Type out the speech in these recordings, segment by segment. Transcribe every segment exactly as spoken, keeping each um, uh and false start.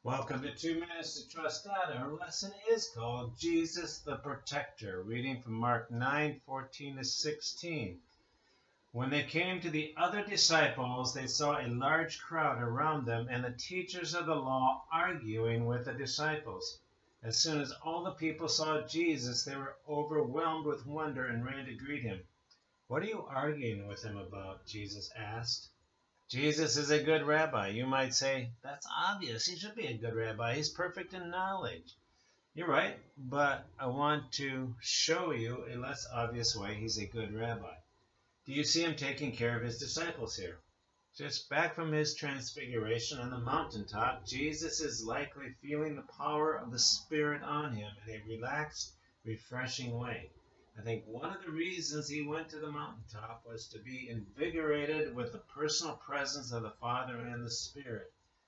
Welcome to Two Minutes to Trust God. Our lesson is called Jesus the Protector, reading from Mark nine fourteen to sixteen. When they came to the other disciples, they saw a large crowd around them and the teachers of the law arguing with the disciples. As soon as all the people saw Jesus, they were overwhelmed with wonder and ran to greet him. "What are you arguing with him about?" Jesus asked. Jesus is a good rabbi. You might say, that's obvious. He should be a good rabbi. He's perfect in knowledge. You're right, but I want to show you a less obvious way he's a good rabbi. Do you see him taking care of his disciples here? Just back from his transfiguration on the mountaintop, Jesus is likely feeling the power of the Spirit on him in a relaxed, refreshing way. I think one of the reasons he went to the mountaintop was to be invigorated with the personal presence of the Father and the Spirit.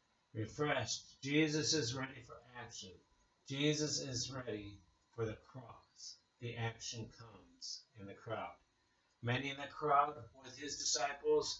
Refreshed, Jesus is ready for action. Jesus is ready for the cross. The action comes in the crowd. Many in the crowd with his disciples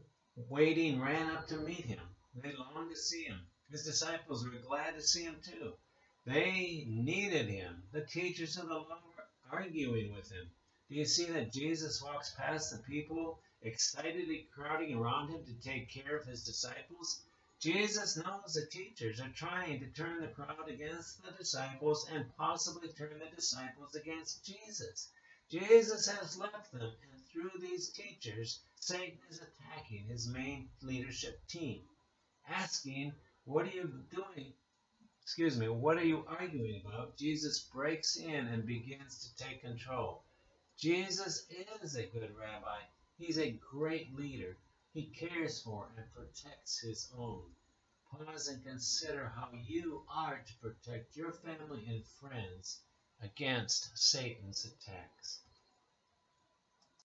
waiting ran up to meet him. They longed to see him. His disciples were glad to see him too. They needed him. The teachers of the law were arguing with him. Do you see that Jesus walks past the people excitedly crowding around him to take care of his disciples? Jesus knows the teachers are trying to turn the crowd against the disciples and possibly turn the disciples against Jesus. Jesus has left them, and through these teachers, Satan is attacking his main leadership team, asking, what are you doing? Excuse me, what are you arguing about? Jesus breaks in and begins to take control. Jesus is a good rabbi. He's a great leader. He cares for and protects his own. Pause and consider how you are to protect your family and friends against Satan's attacks.